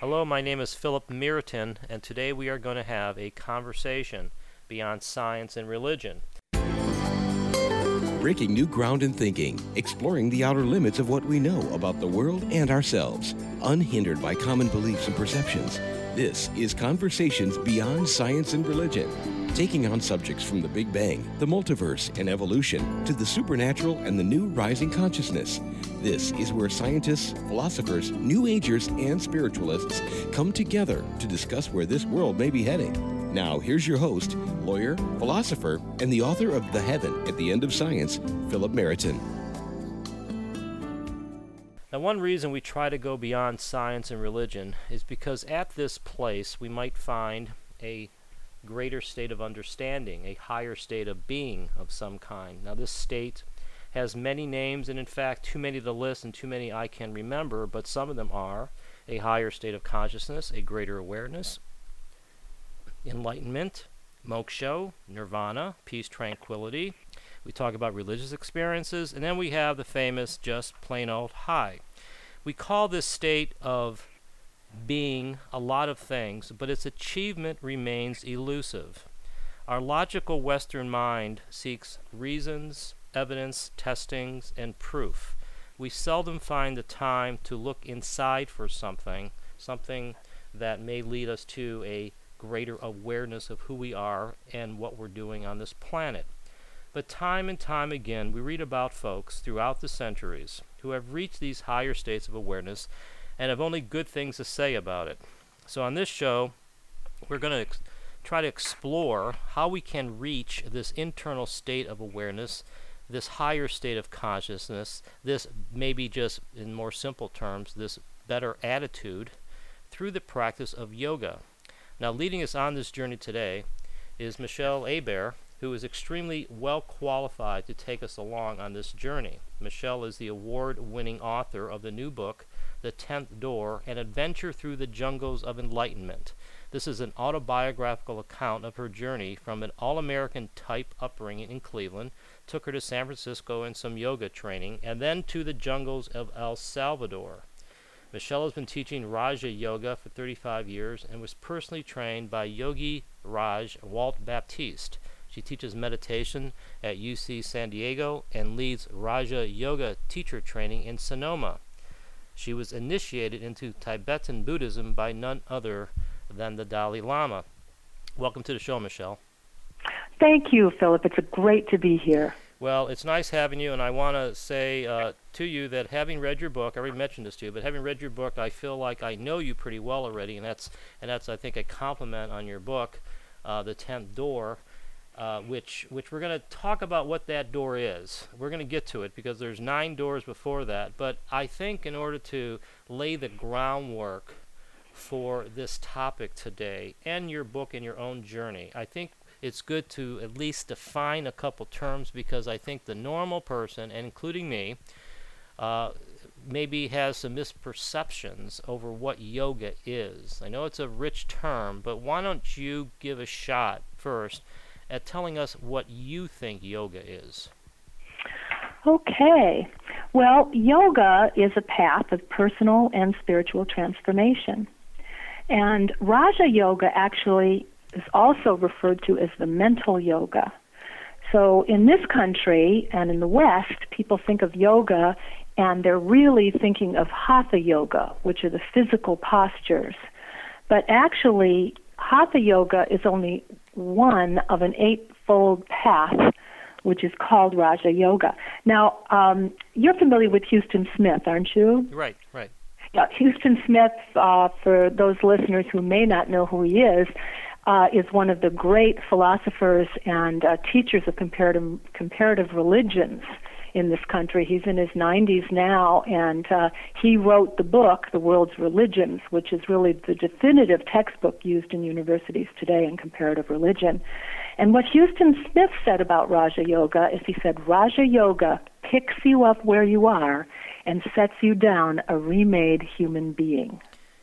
Hello, my name is Philip Meriton, and today we are going to have a conversation beyond science and religion. Breaking new ground in thinking, exploring the outer limits of what we know about the world and ourselves, unhindered by common beliefs and perceptions. This is Conversations Beyond Science and Religion, taking on subjects from the Big Bang, the multiverse, and evolution, to the supernatural and the new rising consciousness. This is where scientists, philosophers, New Agers, and spiritualists come together to discuss where this world may be heading. Now, here's your host, lawyer, philosopher, and the author of The Heaven at the End of Science, Philip Meriton. Now, one reason we try to go beyond science and religion is because at this place we might find a greater state of understanding, a higher state of being of some kind. Now, this state has many names, and in fact, too many to list and too many I can remember, but some of them are a higher state of consciousness, a greater awareness, enlightenment, moksha, nirvana, peace, tranquility. We talk about religious experiences, and then we have the famous just plain old high. We call this state of being a lot of things, but its achievement remains elusive. Our logical Western mind seeks reasons, evidence, testings, and proof. We seldom find the time to look inside for something that may lead us to a greater awareness of who we are and what we're doing on this planet. But time and time again, we read about folks throughout the centuries who have reached these higher states of awareness and have only good things to say about it. So on this show, we're going to try to explore how we can reach this internal state of awareness, this higher state of consciousness, this maybe just in more simple terms, this better attitude through the practice of yoga. Now, leading us on this journey today is Michelle Hebert, who is extremely well qualified to take us along on this journey. Michelle is the award-winning author of the new book, The 10th Door, An Adventure Through the Jungles of Enlightenment. This is an autobiographical account of her journey from an all-American type upbringing in Cleveland, took her to San Francisco and some yoga training, and then to the jungles of El Salvador. Michelle has been teaching Raja Yoga for 35 years and was personally trained by Yogi Raj Walt Baptiste. She teaches meditation at UC San Diego and leads Raja Yoga teacher training in Sonoma. She was initiated into Tibetan Buddhism by none other than the Dalai Lama. Welcome to the show, Michelle. Thank you, Philip. It's great to be here. Well, it's nice having you, and I want to say to you that having read your book, I already mentioned this to you, but having read your book, I feel like I know you pretty well already, and that's I think, a compliment on your book, The 10th Door, which we're going to talk about what that door is. We're going to get to it because there's 9 doors before that, but I think in order to lay the groundwork for this topic today and your book and your own journey, I think it's good to at least define a couple terms, because I think the normal person, and including me, maybe has some misperceptions over what yoga is. I know it's a rich term, but why don't you give a shot first at telling us what you think yoga is? Okay. Well, yoga is a path of personal and spiritual transformation. And Raja Yoga actually is also referred to as the mental yoga. So in this country and in the West, people think of yoga and they're really thinking of Hatha Yoga, which are the physical postures. But actually, Hatha Yoga is only one of an 8-fold path, which is called Raja Yoga. Now, you're familiar with Huston Smith, aren't you? Right. Yeah, Huston Smith, for those listeners who may not know who he is one of the great philosophers and teachers of comparative religions in this country. He's in his 90s now, and he wrote the book, The World's Religions, which is really the definitive textbook used in universities today in comparative religion. And what Huston Smith said about Raja Yoga is he said, Raja Yoga picks you up where you are and sets you down a remade human being.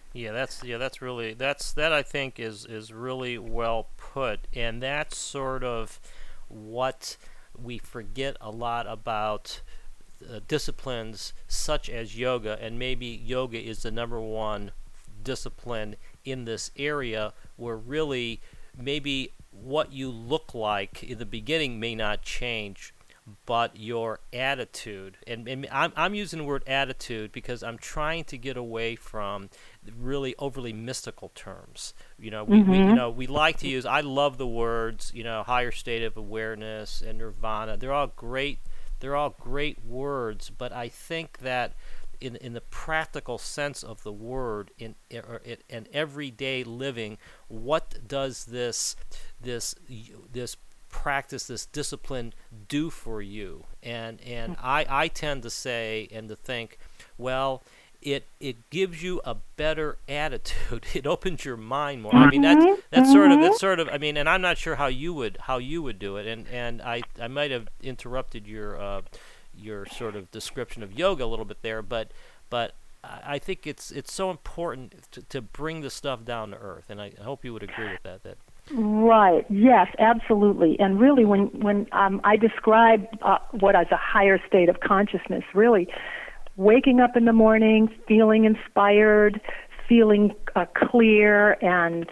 That I think is really well put, and that's sort of what we forget a lot about disciplines such as yoga, and maybe yoga is the number one discipline in this area where really maybe what you look like in the beginning may not change, but your attitude, and I'm using the word attitude because I'm trying to get away from really overly mystical terms. We like to use, I love the words, higher state of awareness and nirvana. They're all great words, but I think that in the practical sense of the word, in everyday living, what does this practice, this discipline, do for you? And I tend to say and to think, well, it gives you a better attitude. It opens your mind more. I mean, that's sort of. I mean, and I'm not sure how you would do it. And I might have interrupted your sort of description of yoga a little bit there, but I think it's so important to bring the stuff down to earth, and I hope you would agree with that. Right. Yes, absolutely. And really, when I describe what is a higher state of consciousness, really waking up in the morning, feeling inspired, feeling clear and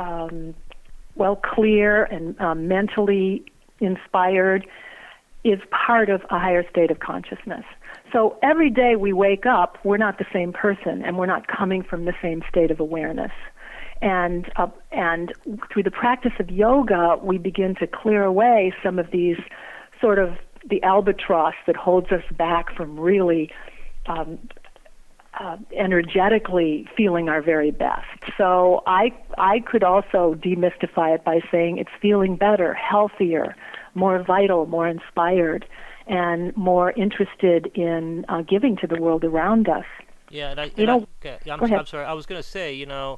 mentally inspired, is part of a higher state of consciousness. So every day we wake up, we're not the same person, and we're not coming from the same state of awareness. And through the practice of yoga, we begin to clear away some of these sort of the albatross that holds us back from really energetically feeling our very best. So I could also demystify it by saying it's feeling better, healthier, more vital, more inspired, and more interested in giving to the world around us. Yeah, I'm sorry. I was going to say, in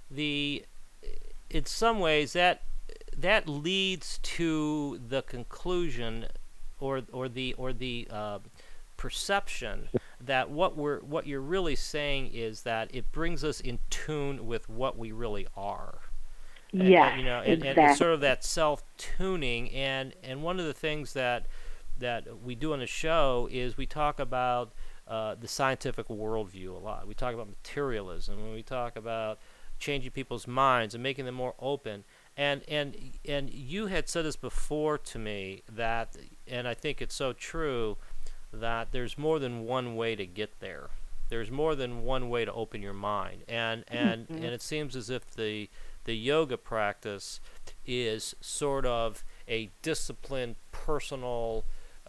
some ways that leads to the conclusion or the perception that what you're really saying is that it brings us in tune with what we really are. Yeah, and it's sort of that self-tuning, and one of the things that we do on the show is we talk about the scientific worldview a lot. We talk about materialism, and we talk about changing people's minds and making them more open. And you had said this before to me, that, and I think it's so true, that there's more than one way to get there. There's more than one way to open your mind, and it seems as if the yoga practice is sort of a disciplined, personal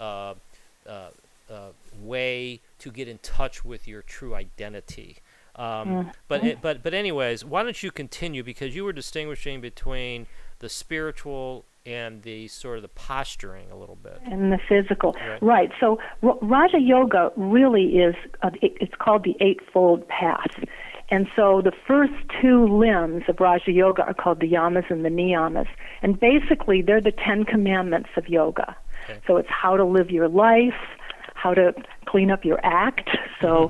way to get in touch with your true identity. But anyways, why don't you continue, because you were distinguishing between the spiritual and the sort of the posturing a little bit. And the physical. Right. So Raja Yoga really is, it's called the Eightfold Path. And so the first two limbs of Raja Yoga are called the yamas and the niyamas. And basically they're the 10 commandments of yoga. Okay. So it's how to live your life, how to clean up your act. So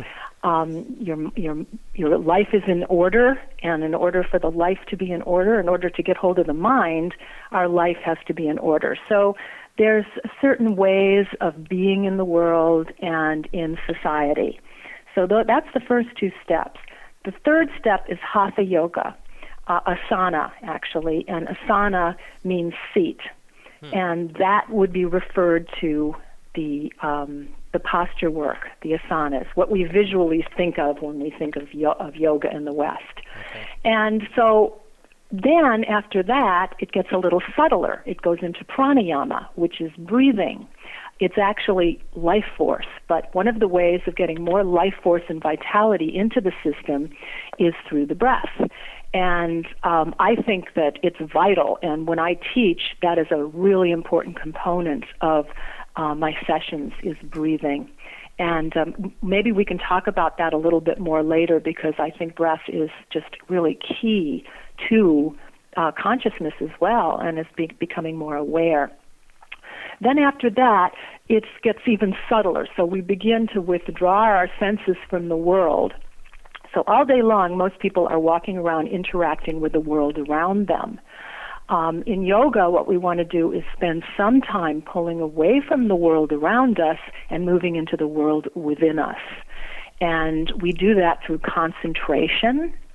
your life is in order, and in order for the life to be in order to get hold of the mind, our life has to be in order. So there's certain ways of being in the world and in society. So that's the first two steps. The third step is Hatha Yoga, asana actually, and asana means seat, and that would be referred to the posture work, the asanas, what we visually think of when we think of yoga in the West. Okay. And so then after that, it gets a little subtler. It goes into pranayama, which is breathing. It's actually life force, but one of the ways of getting more life force and vitality into the system is through the breath. And I think that it's vital, and when I teach, that is a really important component of my sessions, is breathing. And maybe we can talk about that a little bit more later, because I think breath is just really key to consciousness as well, and is becoming more aware. Then after that, it gets even subtler. So we begin to withdraw our senses from the world. So all day long, most people are walking around interacting with the world around them. In yoga, what we want to do is spend some time pulling away from the world around us and moving into the world within us. And we do that through concentration,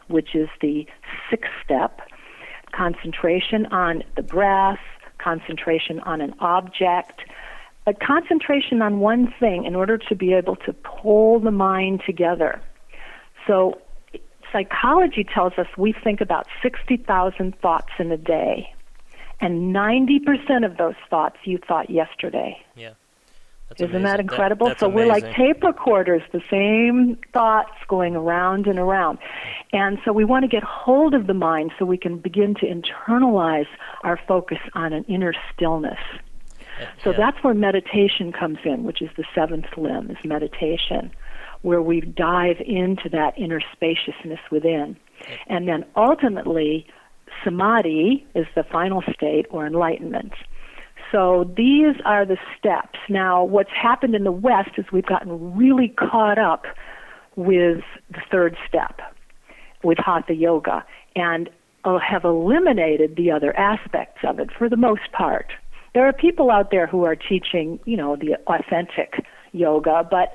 which is the sixth step, concentration on the breath, concentration on an object, but concentration on one thing in order to be able to pull the mind together. So psychology tells us we think about 60,000 thoughts in a day, and 90% of those thoughts you thought yesterday. Yeah. That's Isn't amazing. that incredible? That's so we're like amazing. tape recorders, the same thoughts going around and around. And so we want to get hold of the mind so we can begin to internalize our focus on an inner stillness. So Yeah. that's where meditation comes in, which is the seventh limb, is meditation, where we dive into that inner spaciousness within. And then ultimately, samadhi is the final state, or enlightenment. So these are the steps. Now, what's happened in the West is we've gotten really caught up with the third step, with Hatha Yoga, and have eliminated the other aspects of it for the most part. There are people out there who are teaching, the authentic yoga, but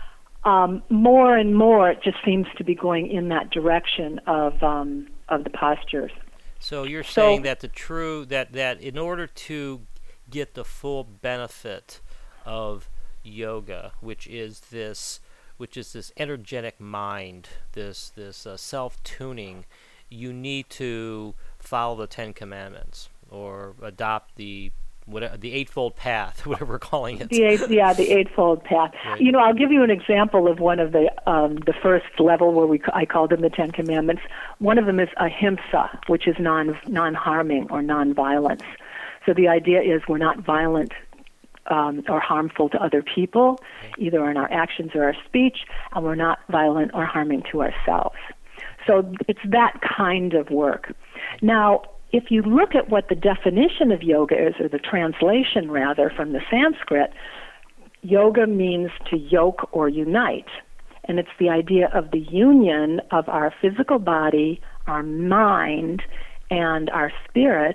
more and more it just seems to be going in that direction of the postures. So you're saying that that in order to get the full benefit of yoga, which is this energetic mind, this self-tuning, you need to follow the Ten Commandments or adopt the Eightfold Path, whatever we're calling it. The Eightfold Path. Right. I'll give you an example of one of the first level where I called them the Ten Commandments. One of them is ahimsa, which is non-harming or non-violence. So the idea is we're not violent or harmful to other people, either in our actions or our speech, and we're not violent or harming to ourselves. So it's that kind of work. Now, if you look at what the definition of yoga is, or the translation rather from the Sanskrit, yoga means to yoke or unite. And it's the idea of the union of our physical body, our mind, and our spirit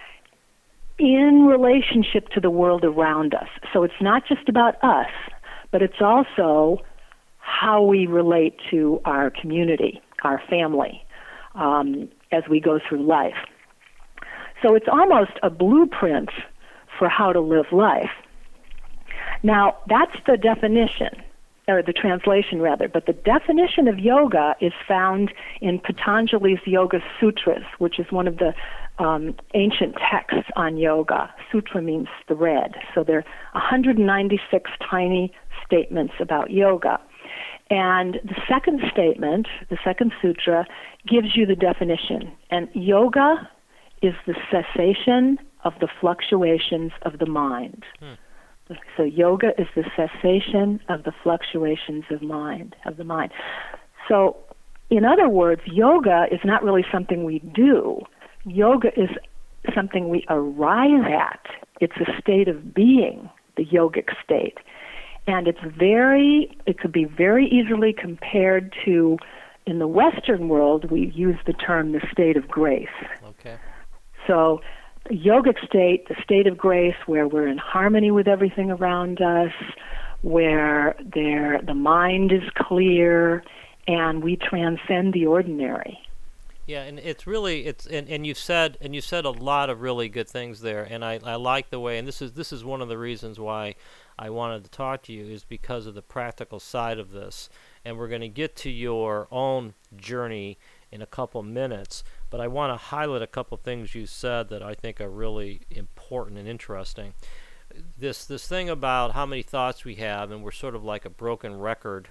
in relationship to the world around us. So it's not just about us, but it's also how we relate to our community, our family, as we go through life. So it's almost a blueprint for how to live life. Now, that's the definition, or the translation rather, but the definition of yoga is found in Patanjali's Yoga Sutras, which is one of the ancient texts on yoga. Sutra means thread. So there are 196 tiny statements about yoga. And the second statement, the second sutra, gives you the definition. And yoga is the cessation of the fluctuations of the mind. So yoga is the cessation of the fluctuations of the mind. So in other words, yoga is not really something we do. Yoga is something we arrive at. It's a state of being, the yogic state. And it could be very easily compared to, in the Western world, we use the term the state of grace. Okay. So the yogic state, the state of grace, where we're in harmony with everything around us, where the mind is clear, and we transcend the ordinary. Yeah, and and you've said a lot of really good things there, and I like the way, and this is one of the reasons why I wanted to talk to you, is because of the practical side of this. And we're going to get to your own journey in a couple minutes, but I want to highlight a couple things you said that I think are really important and interesting. This thing about how many thoughts we have, and we're sort of like a broken record,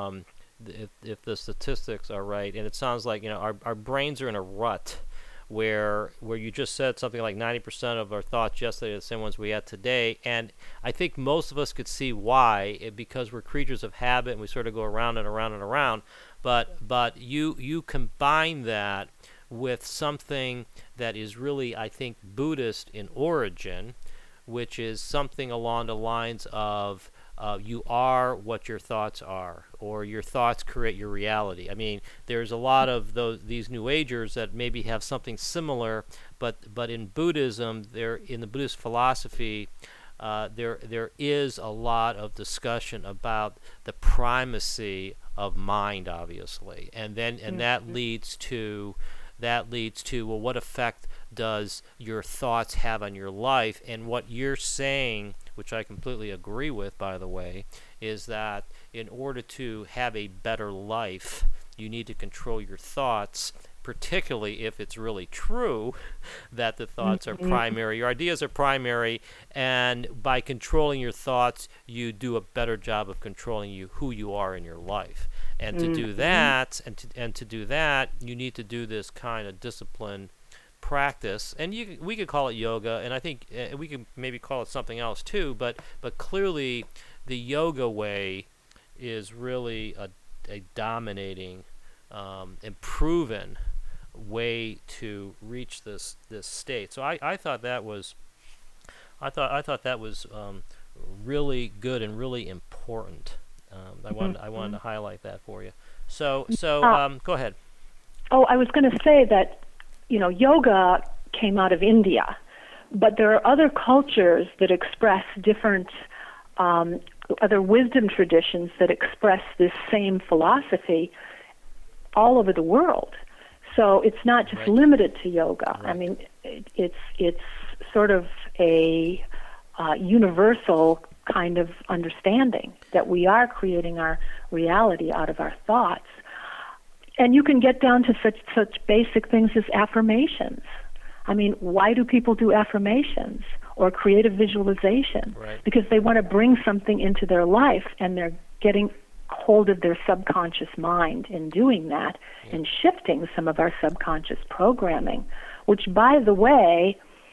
if the statistics are right, and it sounds like our brains are in a rut where you just said something like 90% of our thoughts yesterday are the same ones we had today, and I think most of us could see why, because we're creatures of habit and we sort of go around and around and around. But you combine that with something that is really, I think, Buddhist in origin, which is something along the lines of you are what your thoughts are, or your thoughts create your reality. I mean, there's a lot of these New Agers that maybe have something similar, but in Buddhism, in the Buddhist philosophy, there is a lot of discussion about the primacy of mind, obviously, and that leads to well, what effect does your thoughts have on your life? And what you're saying, which I completely agree with, by the way, is that in order to have a better life, you need to control your thoughts, particularly if it's really true that the thoughts are primary, your ideas are primary, and by controlling your thoughts, you do a better job of controlling who you are in your life. And to do that, and to do that, you need to do this kind of discipline practice, and we could call it yoga, and I think we could maybe call it something else too. But clearly, the yoga way is really a dominating and proven way to reach this state. So I thought that was really good and really important. I wanted to highlight that for you. So go ahead. Oh, I was going to say that, yoga came out of India, but there are other cultures that express different, other wisdom traditions that express this same philosophy all over the world. So it's not just limited to yoga. Right. I mean, it's sort of a universal kind of understanding that we are creating our reality out of our thoughts. And you can get down to such basic things as affirmations. I mean, why do people do affirmations or creative visualization? Right. Because they want to bring something into their life, and they're getting hold of their subconscious mind in doing that and shifting some of our subconscious programming, which, by the way,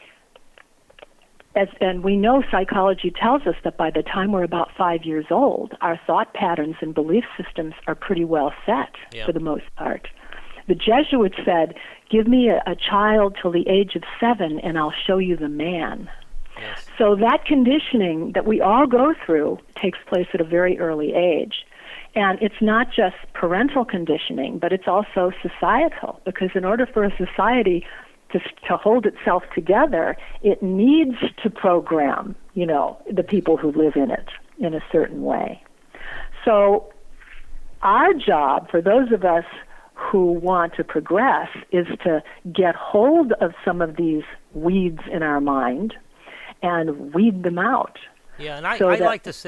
and we know psychology tells us that by the time we're about 5 years old, our thought patterns and belief systems are pretty well set for the most part. The Jesuits said, give me a child till the age of 7 and I'll show you the man. Yes. So that conditioning that we all go through takes place at a very early age. And it's not just parental conditioning, but it's also societal, because in order for a society to hold itself together, it needs to program, the people who live in it in a certain way. So our job, for those of us who want to progress, is to get hold of some of these weeds in our mind and weed them out. Yeah, and I like to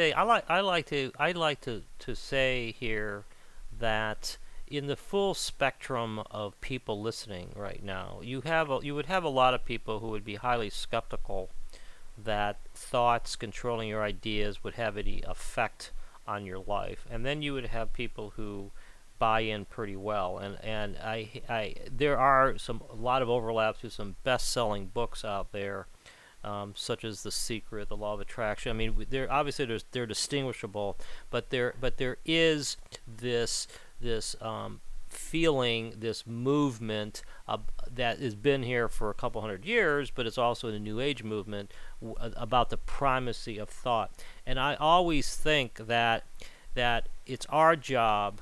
say here that in the full spectrum of people listening right now, you would have a lot of people who would be highly skeptical that thoughts controlling your ideas would have any effect on your life, and then you would have people who buy in pretty well. And there are a lot of overlaps with some best-selling books out there, such as The Secret, The Law of Attraction. I mean, they're distinguishable, but there is this feeling, this movement that has been here for a couple hundred years, but it's also the New Age movement about the primacy of thought. And I always think that it's our job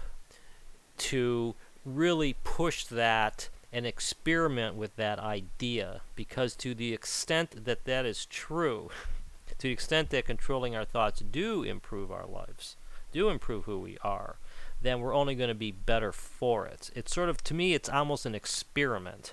to really push that and experiment with that idea, because to the extent that is true, to the extent that controlling our thoughts do improve our lives, do improve who we are, then we're only going to be better for it. It's sort of, to me, it's almost an experiment.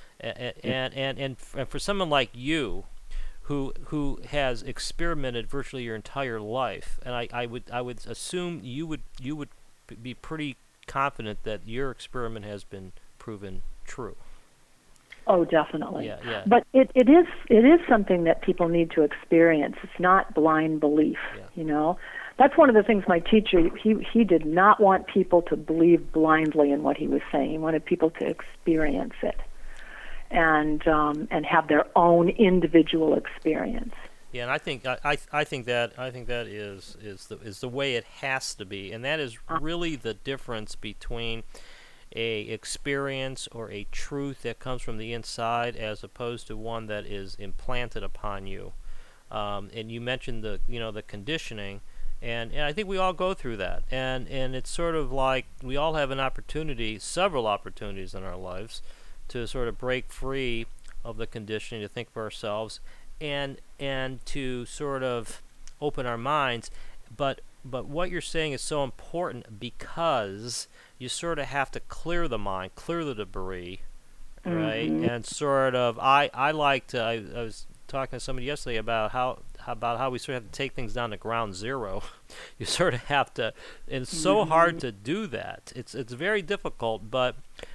And for someone like you, who has experimented virtually your entire life, and I would assume you would be pretty confident that your experiment has been proven true. Oh, definitely. Yeah. But it is something that people need to experience. It's not blind belief, That's one of the things my teacher, he did not want people to believe blindly in what he was saying. He wanted people to experience it and have their own individual experience. Yeah, and I think that is the way it has to be, and that is really the difference between a experience or a truth that comes from the inside as opposed to one that is implanted upon you. And you mentioned the conditioning. And I think we all go through that, and it's sort of like we all have several opportunities in our lives to sort of break free of the conditioning, to think for ourselves, and to sort of open our minds. But but what you're saying is so important because you sort of have to clear the mind, clear the debris, right? And sort of, I was talking to somebody yesterday about how we sort of have to take things down to ground zero. You sort of have to, and it's so hard to do that. It's very difficult, but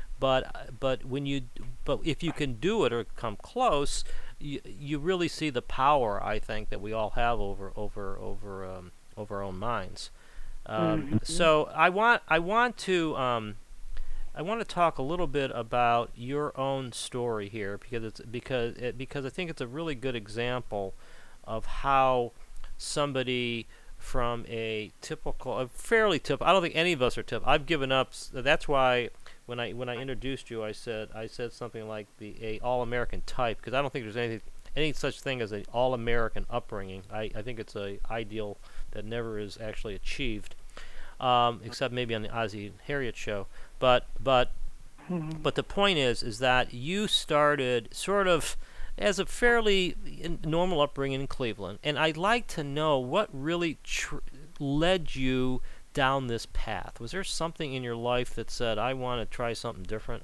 if you can do it or come close, you really see the power, I think, that we all have over our own minds. So I want to talk a little bit about your own story here because I think it's a really good example of how somebody from a fairly typical. I don't think any of us are typical. I've given up. That's why when I introduced you, I said something like a all-American type, because I don't think there's any such thing as an all-American upbringing. I think it's a ideal that never is actually achieved, except maybe on the Ozzie and Harriet show. But the point is that you started sort of as a fairly normal upbringing in Cleveland, and I'd like to know what really led you down this path. Was there something in your life that said, I want to try something different?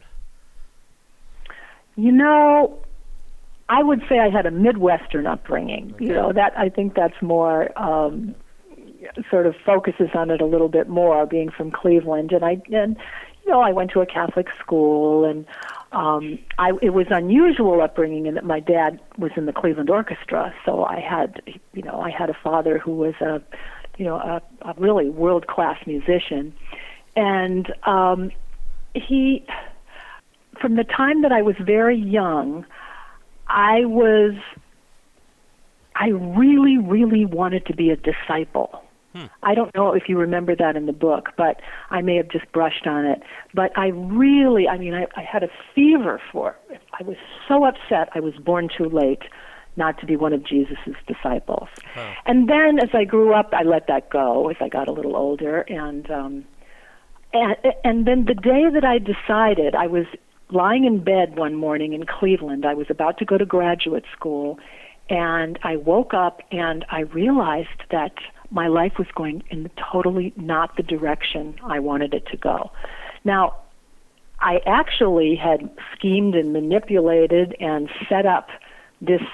You know, I would say I had a Midwestern upbringing. Okay. You know, that I think that's more sort of focuses on it a little bit more, being from Cleveland. And I went to a Catholic school, and it was unusual upbringing in that my dad was in the Cleveland Orchestra, so I had a father who was a really world-class musician, and he, from the time that I was very young, I really, really wanted to be a disciple. I don't know if you remember that in the book, but I may have just brushed on it. But I had a fever for it. I was so upset I was born too late not to be one of Jesus's disciples. Oh. And then as I grew up, I let that go as I got a little older. And then the day that I decided, I was lying in bed one morning in Cleveland. I was about to go to graduate school, and I woke up and I realized that my life was going in totally not the direction I wanted it to go. Now, I actually had schemed and manipulated and set up this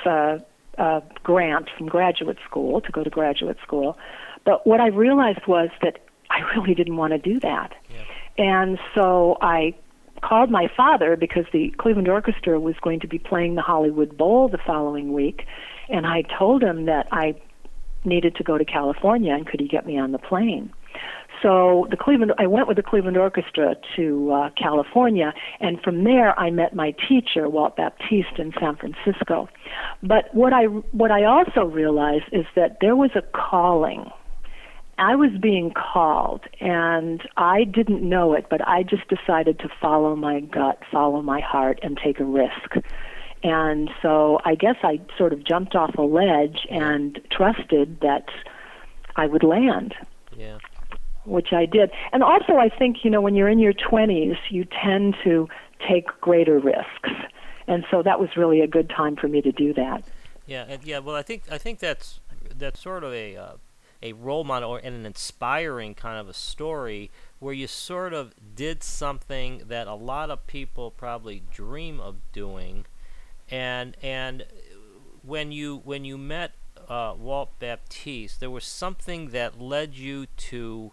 grant from graduate school to go to graduate school. But what I realized was that I really didn't want to do that. Yeah. And so I called my father, because the Cleveland Orchestra was going to be playing the Hollywood Bowl the following week, and I told him that I needed to go to California, and could he get me on the plane? So I went with the Cleveland Orchestra to California, and from there I met my teacher, Walt Baptiste, in San Francisco. But what I also realized is that there was a calling. I was being called, and I didn't know it, but I just decided to follow my gut, follow my heart, and take a risk. And so I guess I sort of jumped off a ledge and trusted that I would land. Yeah. Which I did. And also I think, when you're in your 20s, you tend to take greater risks. And so that was really a good time for me to do that. Yeah, well, I think that's sort of a role model and an inspiring kind of a story where you sort of did something that a lot of people probably dream of doing. And when you met Walt Baptiste, there was something that led you to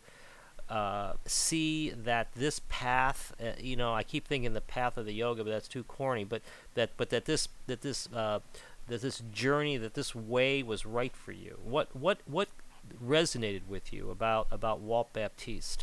see that this path, I keep thinking the path of the yoga, but that's too corny. But that this journey, that this way was right for you. What resonated with you about Walt Baptiste?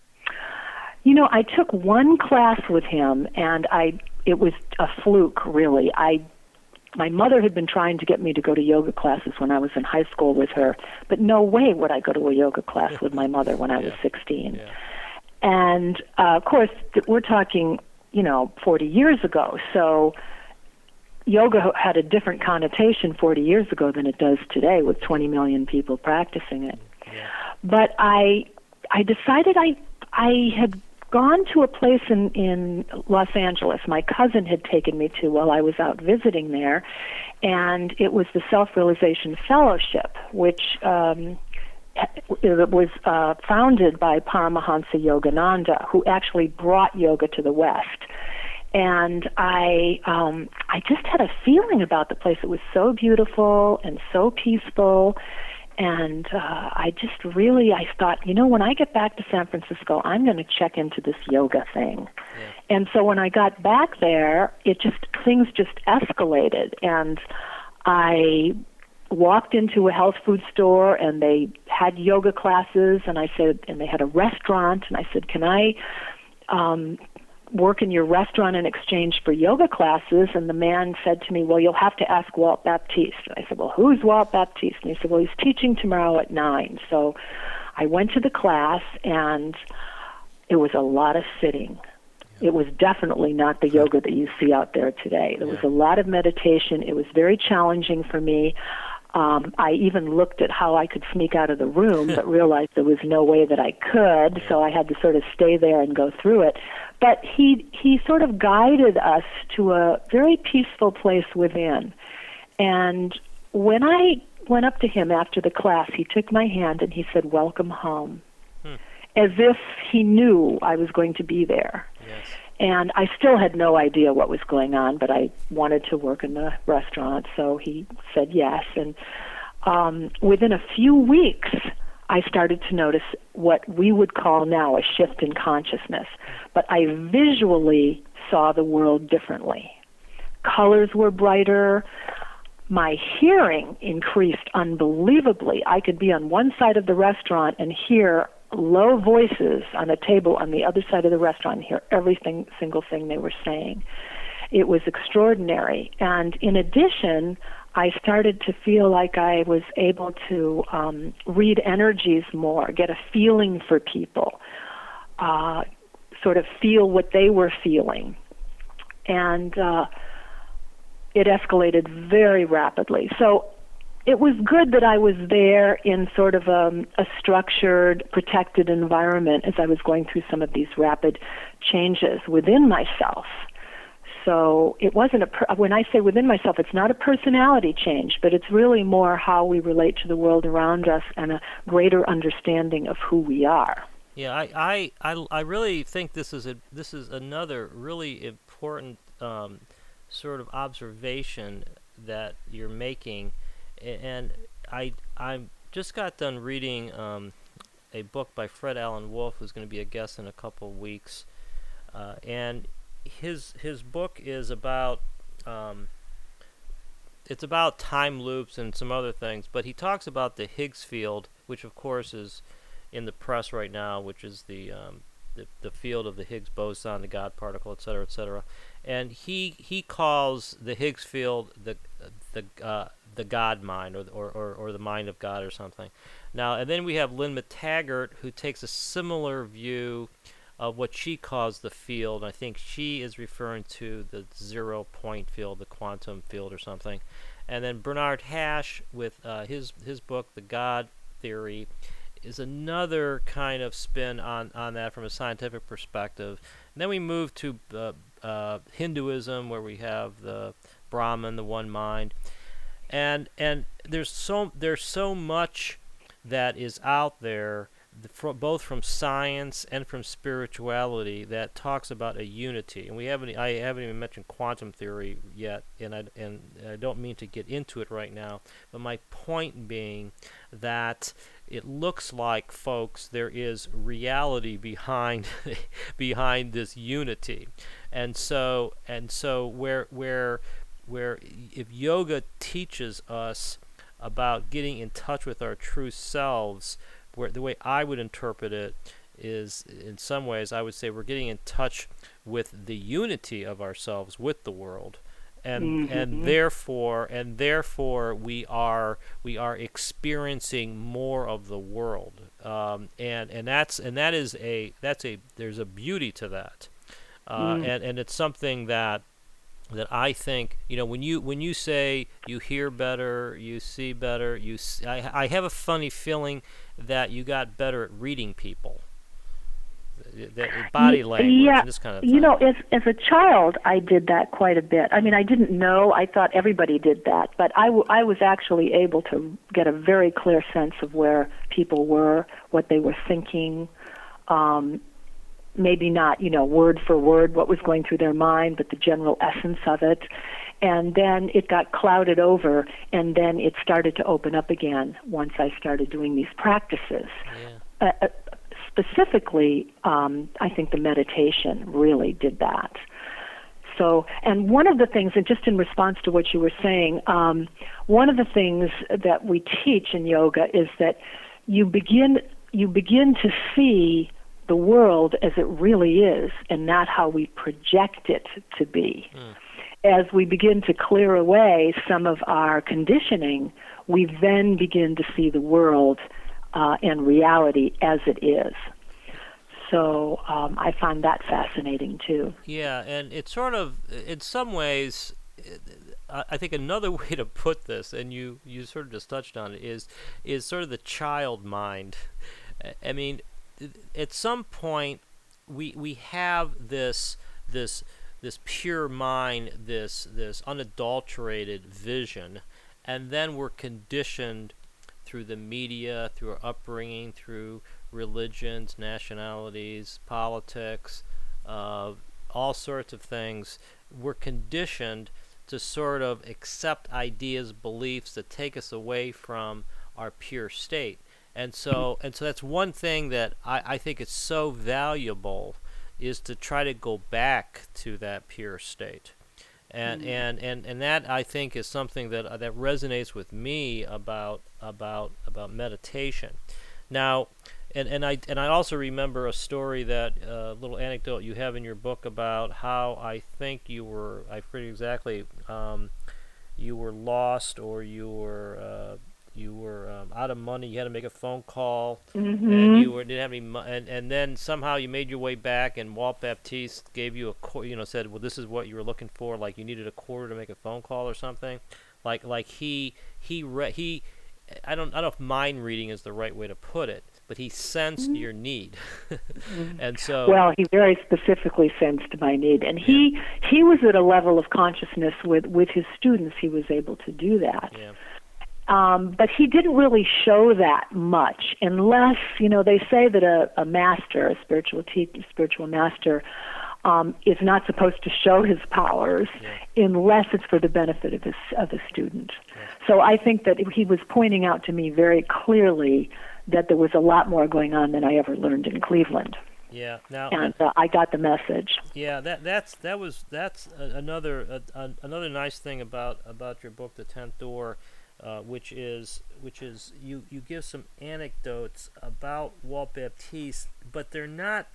I took one class with him, and it was a fluke, really. My mother had been trying to get me to go to yoga classes when I was in high school with her, but no way would I go to a yoga class with my mother when I was 16. Yeah. And, of course, we're talking, 40 years ago, so yoga had a different connotation 40 years ago than it does today, with 20 million people practicing it. Yeah. But I decided I had gone to a place in Los Angeles my cousin had taken me to while I was out visiting there, and it was the Self-Realization Fellowship, which it was founded by Paramahansa Yogananda, who actually brought yoga to the West. And I just had a feeling about the place. It was so beautiful and so peaceful. And I thought, when I get back to San Francisco, I'm going to check into this yoga thing. Yeah. And so when I got back there, things just escalated. And I walked into a health food store, and they had yoga classes, and they had a restaurant, and I said, can I work in your restaurant in exchange for yoga classes? And the man said to me, well, you'll have to ask Walt Baptiste. And I said, well, who's Walt Baptiste? And he said, well, he's teaching tomorrow at 9. So I went to the class, and it was a lot of sitting. Yeah. It was definitely not the yoga that you see out there today. There was a lot of meditation. It was very challenging for me. I even looked at how I could sneak out of the room, but realized there was no way that I could, so I had to sort of stay there and go through it. But he sort of guided us to a very peaceful place within. And when I went up to him after the class, he took my hand and he said, welcome home, as if he knew I was going to be there. Yes. And I still had no idea what was going on, but I wanted to work in the restaurant, so he said yes. And within a few weeks, I started to notice what we would call now a shift in consciousness. But I visually saw the world differently. Colors were brighter. My hearing increased unbelievably. I could be on one side of the restaurant and hear low voices on a table on the other side of the restaurant and hear single thing they were saying. It was extraordinary. And in addition, I started to feel like I was able to read energies more, get a feeling for people, sort of feel what they were feeling. And it escalated very rapidly. So it was good that I was there in sort of a structured, protected environment as I was going through some of these rapid changes within myself. So it wasn't when I say within myself, it's not a personality change, but it's really more how we relate to the world around us and a greater understanding of who we are. Yeah, I really think this is another really important sort of observation that you're making. And I just got done reading a book by Fred Alan Wolf, who's going to be a guest in a couple of weeks, and his book is about it's about time loops and some other things, but he talks about the Higgs field, which of course is in the press right now, which is the field of the Higgs boson, the God particle, etc., etc. And he calls the Higgs field the God mind, or the mind of God, or something. Now, and then we have Lynn McTaggart, who takes a similar view of what she calls the field. I think she is referring to the 0 point field, the quantum field, or something. And then Bernard Hash, with his book, The God Theory, is another kind of spin on that from a scientific perspective. And then we move to Hinduism, where we have the Brahman, the one mind. And there's so much that is out there, both from science and from spirituality, that talks about a unity. And I haven't even mentioned quantum theory yet, and I don't mean to get into it right now. But my point being that it looks like, folks, there is reality behind this unity, and so where if yoga teaches us about getting in touch with our true selves, where the way I would interpret it is, in some ways, I would say we're getting in touch with the unity of ourselves with the world, and therefore we are experiencing more of the world, and there's a beauty to that, and it's something that I think, when you say you hear better, you see better, I have a funny feeling that you got better at reading people. the body language and this kind of thing. You know, as a child, I did that quite a bit. I mean, I didn't know. I thought everybody did that. But I was actually able to get a very clear sense of where people were, what they were thinking, maybe not, you know, word for word what was going through their mind, but the general essence of it. And then it got clouded over, and then it started to open up again once I started doing these practices. Yeah. Specifically, I think the meditation really did that. So, and one of the things, and just in response to what you were saying, one of the things that we teach in yoga is that you begin to see the world as it really is, and not how we project it to be. As we begin to clear away some of our conditioning, we then begin to see the world and reality as it is. So I find that fascinating too. Yeah, and it's sort of, in some ways, I think another way to put this, and you sort of just touched on it, is sort of the child mind. I mean, at some point, we have this pure mind, this unadulterated vision, and then we're conditioned through the media, through our upbringing, through religions, nationalities, politics, all sorts of things. We're conditioned to sort of accept ideas, beliefs that take us away from our pure state. And so that's one thing that I think is so valuable, is to try to go back to that pure state. And that, I think, is something that resonates with me about meditation. Now, and I also remember a story, that little anecdote you have in your book about how I think you were, I forget exactly, you were lost, or you were out of money. You had to make a phone call, and you didn't have any money, and then somehow you made your way back, and Walt Baptiste gave you said, well, this is what you were looking for, like you needed a quarter to make a phone call or something, like he I don't know if mind reading is the right way to put it, but he sensed your need. And so, well, he very specifically sensed my need, and he was at a level of consciousness with his students. He was able to do that. Yeah. But he didn't really show that much, unless, they say that a master, a spiritual master, is not supposed to show his powers unless it's for the benefit of his student. Yeah. So I think that he was pointing out to me very clearly that there was a lot more going on than I ever learned in Cleveland. Yeah. Now, and I got the message. Yeah, that's another nice thing about your book, The 10th Door. Which is you give some anecdotes about Walt Baptiste, but they're not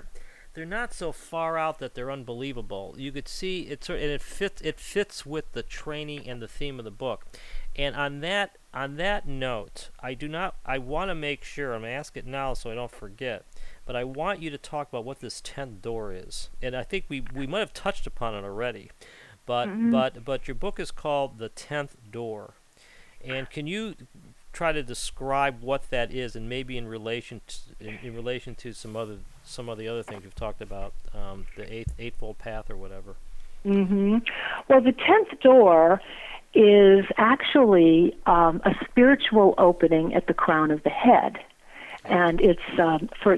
so far out that they're unbelievable. You could see it fits with the training and the theme of the book. And on that note, I want to make sure, I'm going to ask it now so I don't forget, but I want you to talk about what this 10th door is. And I think we might have touched upon it already, but your book is called The 10th Door. And can you try to describe what that is, and maybe in relation to some of the other things you've talked about, the Eightfold Path or whatever? Mm-hmm. Well, the 10th door is actually a spiritual opening at the crown of the head, and it's for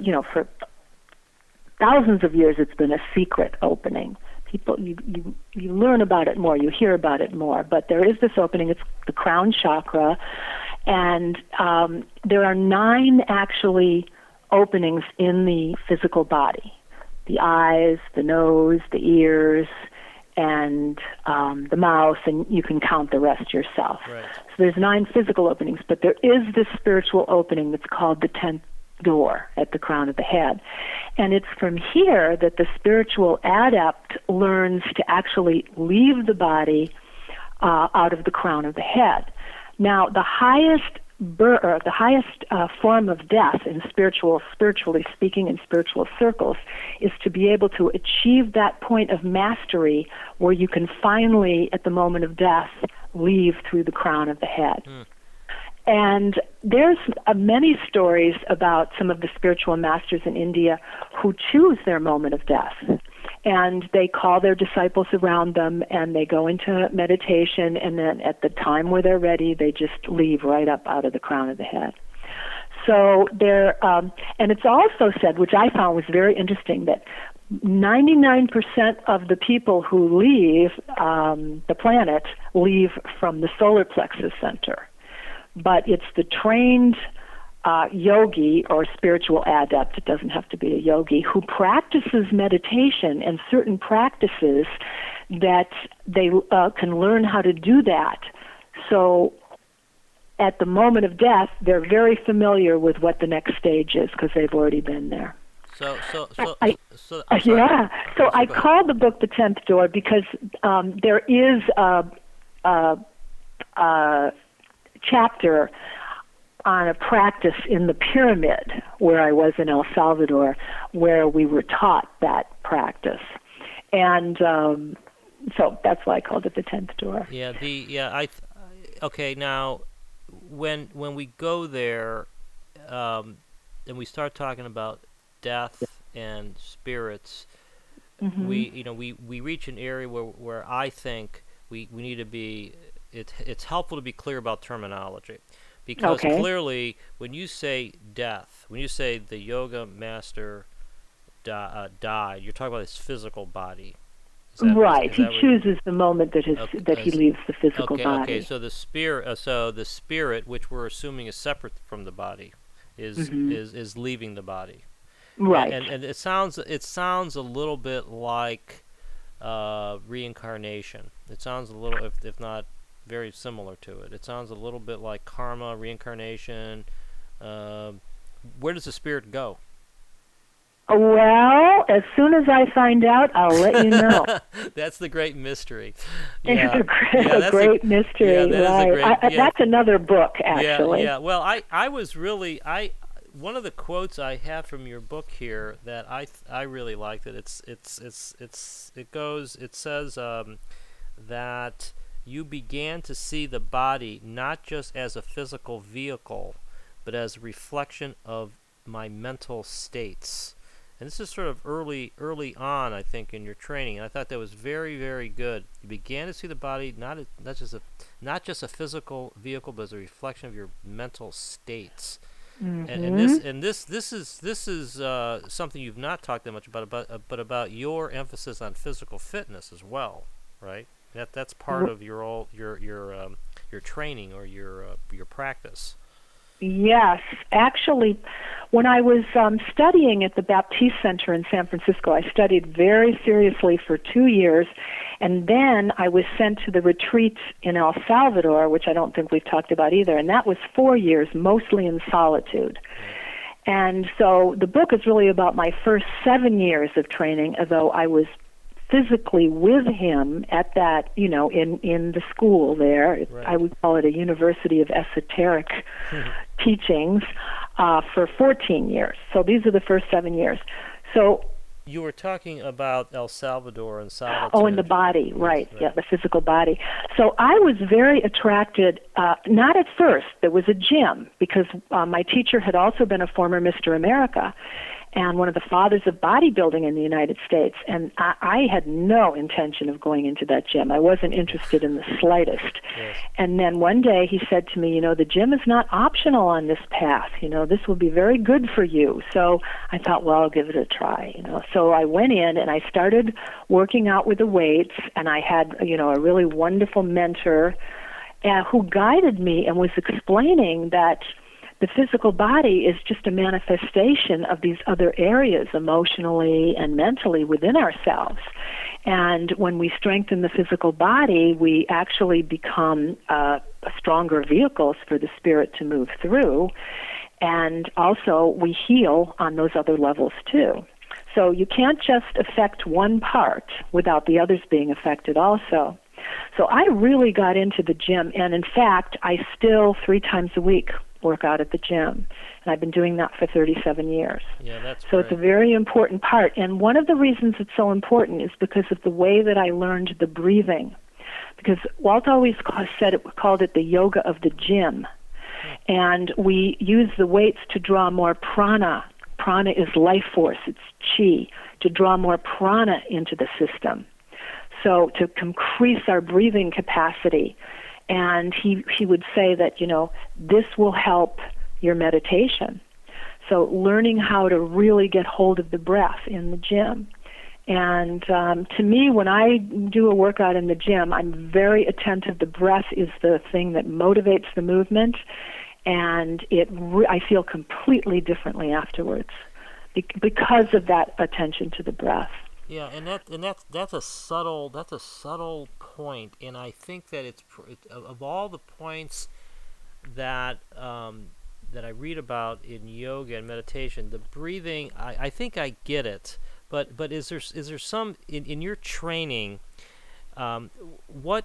thousands of years it's been a secret opening. People, you learn about it more, you hear about it more, but there is this opening. It's the crown chakra, and there are 9 actually openings in the physical body: the eyes, the nose, the ears, and the mouth, and you can count the rest yourself. Right. So there's 9 physical openings, but there is this spiritual opening that's called the 10th door at the crown of the head. And it's from here that the spiritual adept learns to actually leave the body out of the crown of the head. Now, the highest form of death in spiritually speaking, in spiritual circles, is to be able to achieve that point of mastery where you can finally, at the moment of death, leave through the crown of the head. And there's many stories about some of the spiritual masters in India who choose their moment of death. And they call their disciples around them, and they go into meditation, and then at the time where they're ready, they just leave right up out of the crown of the head. So and it's also said, which I found was very interesting, that 99% of the people who leave the planet leave from the solar plexus center. But it's the trained yogi or spiritual adept, it doesn't have to be a yogi, who practices meditation and certain practices that they can learn how to do that. So at the moment of death, they're very familiar with what the next stage is because they've already been there. So I called the book The 10th Door because there is a chapter on a practice in the pyramid where I was in El Salvador, where we were taught that practice. And so that's why I called it The 10th Door. Okay, now when we go there and we start talking about death and spirits, we reach an area where I think we need to be. It's helpful to be clear about terminology, because clearly when you say death, when you say the yoga master died, you're talking about his physical body. Right. He chooses the moment that he leaves the physical body. Okay. So the spirit, which we're assuming is separate from the body, is leaving the body. Right. And it sounds a little bit like reincarnation. It sounds a little, if not very similar to it. It sounds a little bit like karma, reincarnation. Where does the spirit go? Well, as soon as I find out, I'll let you know. That's the great mystery. It's a great mystery, right? That's another book, actually. Yeah. Well, I was really one of the quotes I have from your book here that I really liked it. It says that you began to see the body not just as a physical vehicle, but as a reflection of my mental states. And this is sort of early on, I think, in your training. And I thought that was very, very good. You began to see the body not just a physical vehicle, but as a reflection of your mental states. Mm-hmm. And this is something you've not talked that much about, but about your emphasis on physical fitness as well, right? That's part of your training or your practice. Yes, actually, when I was studying at the Baptiste Center in San Francisco, I studied very seriously for 2 years, and then I was sent to the retreat in El Salvador, which I don't think we've talked about either, and that was 4 years, mostly in solitude. And so the book is really about my first 7 years of training, although I was physically with him at that, in the school there. Right. I would call it a university of esoteric teachings for 14 years. So these are the first 7 years. So you were talking about El Salvador and solitude. Oh, and the body, right. Yeah, the physical body. So I was very attracted, not at first, there was a gym, because my teacher had also been a former Mr. America and one of the fathers of bodybuilding in the United States. And I had no intention of going into that gym. I wasn't interested in the slightest. Yes. And then one day he said to me, the gym is not optional on this path. This will be very good for you. So I thought, well, I'll give it a try. So I went in and I started working out with the weights, and I had, a really wonderful mentor who guided me and was explaining that the physical body is just a manifestation of these other areas emotionally and mentally within ourselves. And when we strengthen the physical body, we actually become stronger vehicles for the spirit to move through. And also we heal on those other levels too. So you can't just affect one part without the others being affected also. So I really got into the gym, and in fact, I still 3 times a week work out at the gym, and I've been doing that for 37 years. Yeah, that's so great. It's a very important part, and one of the reasons it's so important is because of the way that I learned the breathing, because Walt always called it the yoga of the gym, And we use the weights to draw more prana. Prana is life force, it's chi, to draw more prana into the system. So to increase our breathing capacity. And he would say that, this will help your meditation. So learning how to really get hold of the breath in the gym. And to me, when I do a workout in the gym, I'm very attentive. The breath is the thing that motivates the movement, and I feel completely differently afterwards because of that attention to the breath. Yeah, and that's a subtle point, and I think that it's of all the points that that I read about in yoga and meditation, the breathing, I think I get it. But is there some in your training? What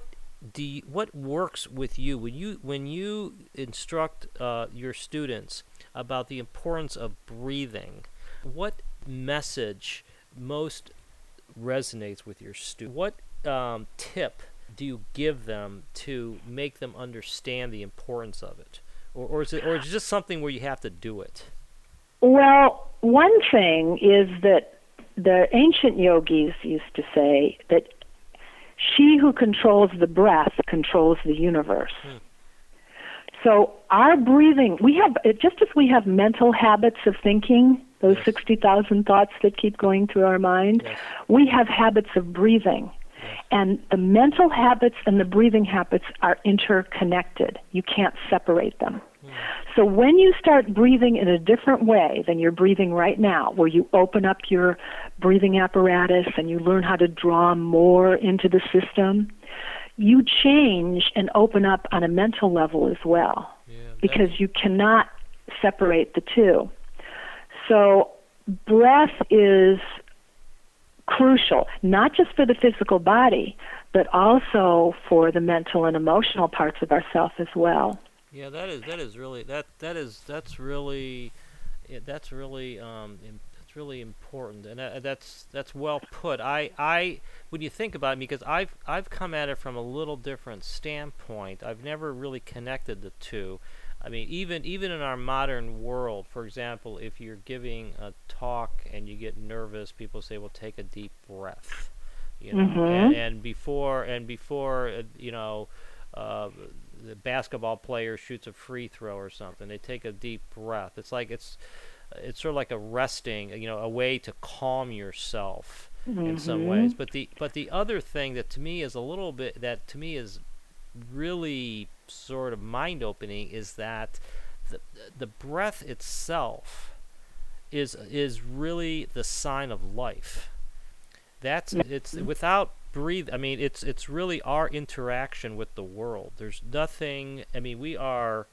works with you when you instruct your students about the importance of breathing? What message most resonates with your students? What tip do you give them to make them understand the importance of it, or is it just something where you have to do it? Well, one thing is that the ancient yogis used to say that she who controls the breath controls the universe. So our breathing, just as we have mental habits of thinking, those 60,000 thoughts that keep going through our mind, we have habits of breathing. And the mental habits and the breathing habits are interconnected. You can't separate them. So when you start breathing in a different way than you're breathing right now, where you open up your breathing apparatus and you learn how to draw more into the system, you change and open up on a mental level as well, because you cannot separate the two. So breath is crucial, not just for the physical body, but also for the mental and emotional parts of ourself as well. Yeah, that's really important, and that's well put. I when you think about it, because I've come at it from a little different standpoint. I've never really connected the two. I mean, even in our modern world, for example, if you're giving a talk and you get nervous, people say, "Well, take a deep breath," and before the basketball player shoots a free throw or something, they take a deep breath. It's like it's sort of like a resting, a way to calm yourself in some ways. But the other thing that to me is really sort of mind-opening is that the breath itself is really the sign of life. It's without breathe. I mean, it's really our interaction with the world. There's nothing. I mean, we are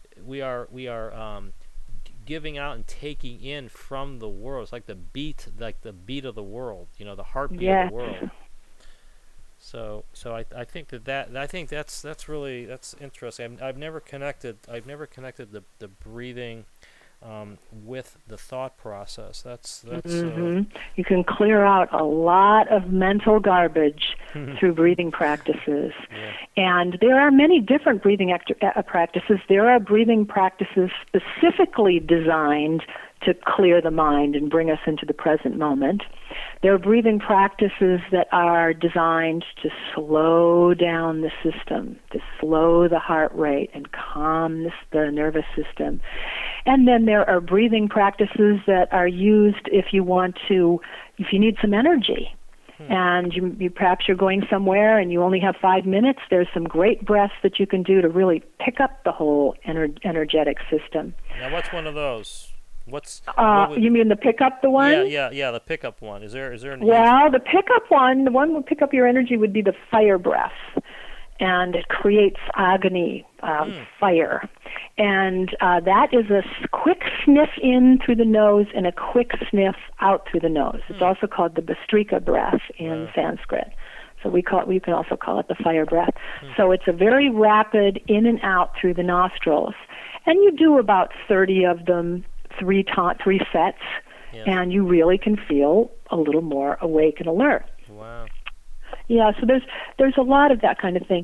giving out and taking in from the world. It's like the beat of the world. The heartbeat of the world. So I think that's really interesting. I've never connected the breathing with the thought process. That's You can clear out a lot of mental garbage through breathing practices. And there are many different breathing practices. There are breathing practices specifically designed to clear the mind and bring us into the present moment. There are breathing practices that are designed to slow down the system, to slow the heart rate and calm the nervous system. And then there are breathing practices that are used if you need some energy. And you perhaps you're going somewhere and you only have 5 minutes. There's some great breaths that you can do to really pick up the whole energetic system. Now, what's one of those? You mean the pickup the one? Yeah, the pickup one. Is there an the pickup one, the one that would pick up your energy would be the fire breath. And it creates agony, fire. And that is a quick sniff in through the nose and a quick sniff out through the nose. It's also called the Bhastrika breath in Sanskrit. So we can also call it the fire breath. So it's a very rapid in and out through the nostrils. And you do about 30 of them, three sets, and you really can feel a little more awake and alert. Wow. Yeah, so there's a lot of that kind of thing.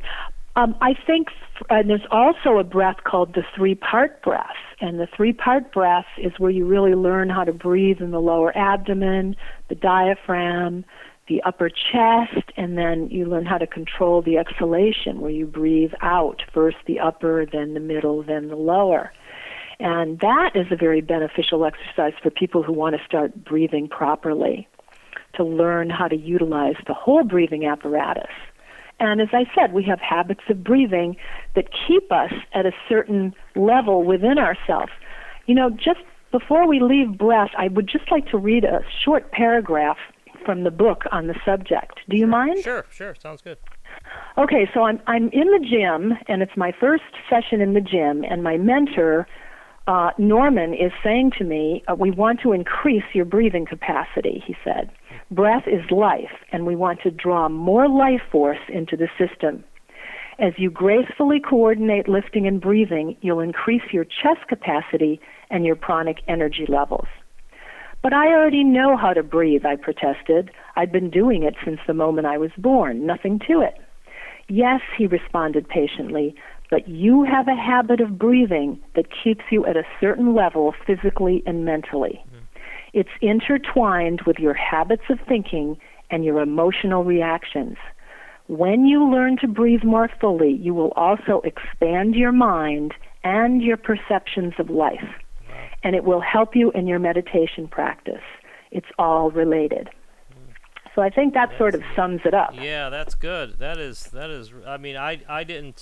I think there's also a breath called the three-part breath. And the three-part breath is where you really learn how to breathe in the lower abdomen, the diaphragm, the upper chest, and then you learn how to control the exhalation, where you breathe out, first the upper, then the middle, then the lower. And that is a very beneficial exercise for people who want to start breathing properly, to learn how to utilize the whole breathing apparatus. And as I said, we have habits of breathing that keep us at a certain level within ourselves. You know, just before we leave breath, I would just like to read a short paragraph from the book on the subject. Do you mind? Sure, sounds good. Okay, so I'm in the gym, and it's my first session in the gym, and my mentor, Norman, is saying to me, we want to increase your breathing capacity, he said. Breath is life, and we want to draw more life force into the system. As you gracefully coordinate lifting and breathing, you'll increase your chest capacity and your pranic energy levels. But I already know how to breathe, I protested. I've been doing it since the moment I was born. Nothing to it. Yes, he responded patiently, but you have a habit of breathing that keeps you at a certain level physically and mentally. It's intertwined with your habits of thinking and your emotional reactions. When you learn to breathe more fully, you will also expand your mind and your perceptions of life. And it will help you in your meditation practice. It's all related. So I think that sort of sums it up. Yeah, that's good. That is. I mean, I didn't.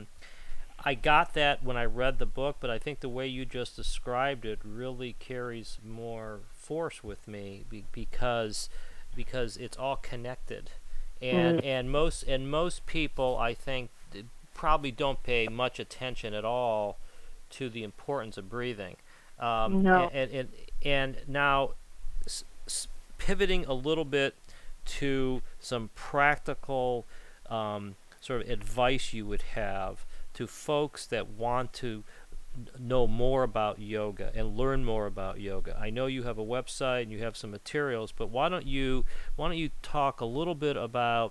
I got that when I read the book, but I think the way you just described it really carries more force with me because it's all connected, and most people, I think, probably don't pay much attention at all to the importance of breathing. No. And now pivoting a little bit to some practical sort of advice you would have to folks that want to know more about yoga and learn more about yoga. I know you have a website and you have some materials, but why don't you talk a little bit about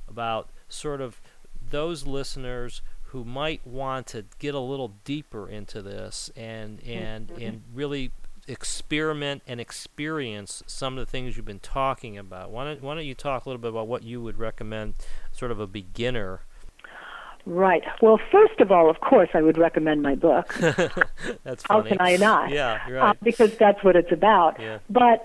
sort of those listeners who might want to get a little deeper into this and really experiment and experience some of the things you've been talking about. Why don't you talk a little bit about what you would recommend sort of a beginner? Right. Well, first of all, of course, I would recommend my book. That's funny. How can I not? Yeah, you're right. Because that's what it's about. Yeah. But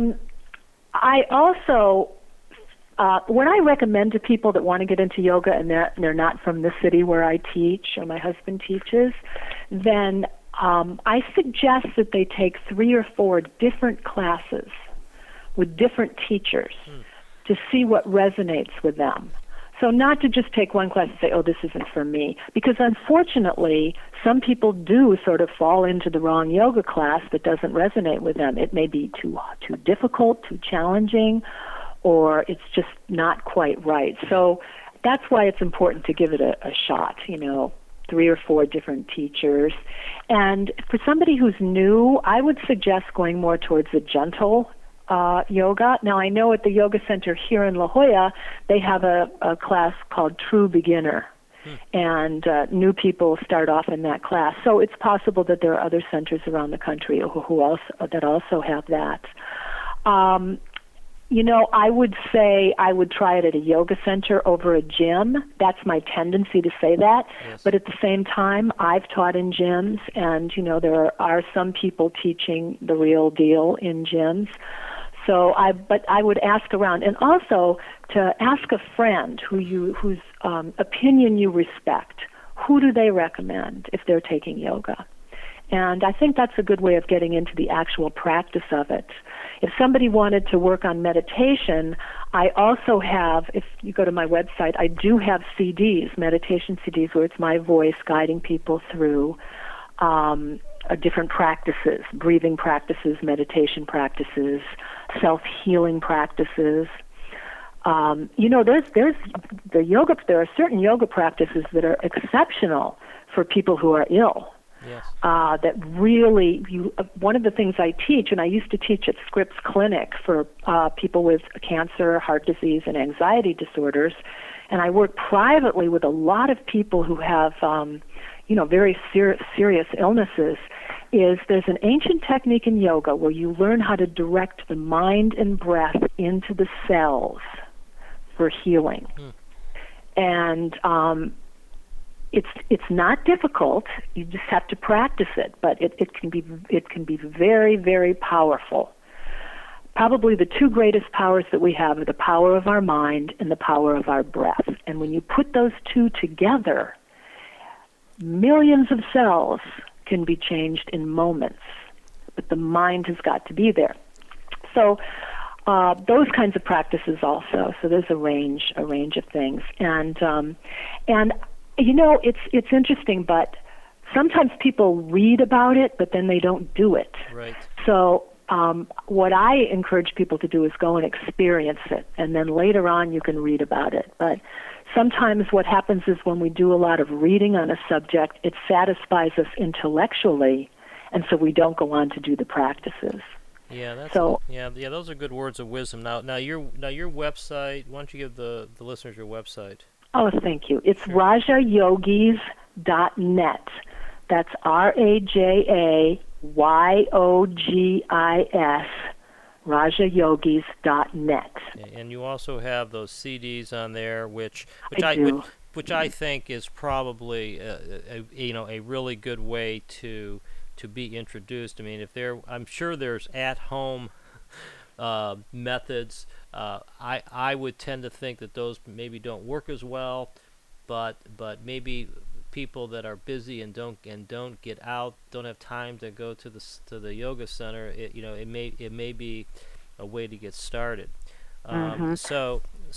I also, when I recommend to people that want to get into yoga and they're not from the city where I teach or my husband teaches, then I suggest that they take 3 or 4 different classes with different teachers to see what resonates with them. So not to just take one class and say, oh, this isn't for me. Because unfortunately, some people do sort of fall into the wrong yoga class that doesn't resonate with them. It may be too difficult, too challenging, or it's just not quite right. So that's why it's important to give it a shot, 3 or 4 different teachers. And for somebody who's new, I would suggest going more towards the gentle yoga. Now, I know at the Yoga Center here in La Jolla, they have a class called True Beginner, and new people start off in that class. So it's possible that there are other centers around the country that also have that. I would say I would try it at a yoga center over a gym. That's my tendency to say that. Yes. But at the same time, I've taught in gyms, and, there are some people teaching the real deal in gyms. So I would ask around, and also to ask a friend whose opinion you respect. Who do they recommend if they're taking yoga? And I think that's a good way of getting into the actual practice of it. If somebody wanted to work on meditation, I also have, if you go to my website, I do have CDs, meditation CDs, where it's my voice guiding people through different practices, breathing practices, meditation practices, self-healing practices. There's the yoga. There are certain yoga practices that are exceptional for people who are ill. Yes. That really, one of the things I teach, and I used to teach at Scripps Clinic for people with cancer, heart disease, and anxiety disorders, and I work privately with a lot of people who have, very serious illnesses, is there's an ancient technique in yoga where you learn how to direct the mind and breath into the cells for healing. And it's not difficult. You just have to practice it, but it can be very, very powerful. Probably the two greatest powers that we have are the power of our mind and the power of our breath. And when you put those two together, millions of cells can be changed in moments, but the mind has got to be there. So those kinds of practices also. So there's a range of things, and it's interesting, but sometimes people read about it, but then they don't do it. Right. So what I encourage people to do is go and experience it, and then later on you can read about it. But sometimes what happens is when we do a lot of reading on a subject, it satisfies us intellectually, and so we don't go on to do the practices. Yeah, yeah, those are good words of wisdom. Now your website. Why don't you give the listeners your website? Oh, thank you. It's rajayogis.net. That's RAJAYOGIS, rajayogis.net. And you also have those CDs on there, which I think is probably a really good way to be introduced. I mean, I'm sure there's at-home methods. I would tend to think that those maybe don't work as well, but maybe people that are busy and don't get out, don't have time to go to the yoga center. It may be a way to get started. So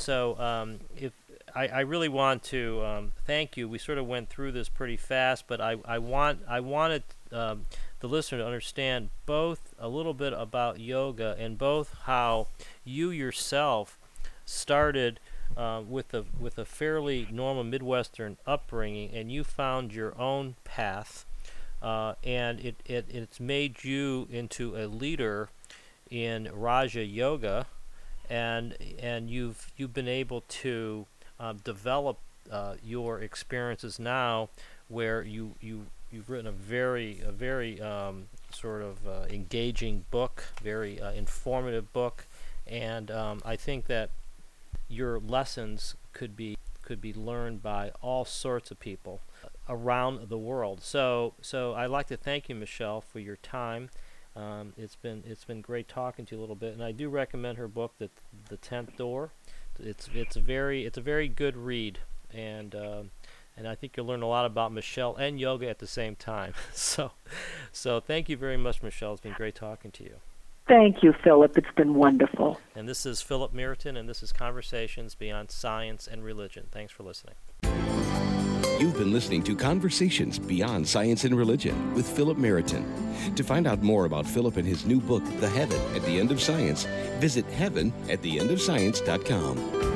if I really want to thank you. We sort of went through this pretty fast, but I wanted the listener to understand both a little bit about yoga and both how you yourself started with a fairly normal Midwestern upbringing, and you found your own path, and it's made you into a leader in Raja Yoga, and you've been able to develop your experiences now, where you've written a very sort of engaging book, very informative book, and I think that your lessons could be learned by all sorts of people around the world. So I'd like to thank you, Michelle, for your time. It's been great talking to you a little bit, and I do recommend her book, The 10th Door. It's a very good read, and I think you'll learn a lot about Michelle and yoga at the same time. So thank you very much, Michelle. It's been great talking to you. Thank you, Philip. It's been wonderful. And this is Philip Meriton, and this is Conversations Beyond Science and Religion. Thanks for listening. You've been listening to Conversations Beyond Science and Religion with Philip Meriton. To find out more about Philip and his new book, The Heaven at the End of Science, visit heavenattheendofscience.com.